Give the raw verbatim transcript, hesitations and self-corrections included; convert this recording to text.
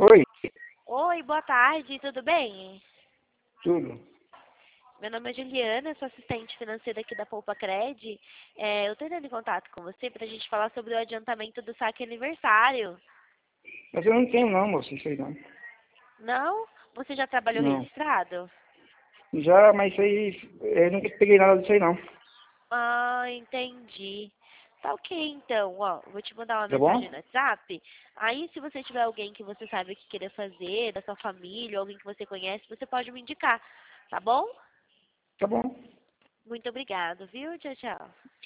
Oi, Oi, boa tarde, tudo bem? tudo. Meu nome é Juliana, sou assistente financeira aqui da Poupa Cred. É, eu estou entrando em contato com você para a gente falar sobre o adiantamento do saque aniversário. Mas eu não tenho não, moço, isso aí não. Não? Você já trabalhou Não. registrado? Já, mas isso aí, eu nunca peguei nada disso aí não. Ah, entendi. Tá ok, então, ó, vou te mandar uma Tá bom? mensagem no WhatsApp. Aí, se você tiver alguém que você sabe o que querer fazer, da sua família, alguém que você conhece, você pode me indicar, tá bom? Tá bom. Muito obrigado, viu? Tchau, tchau.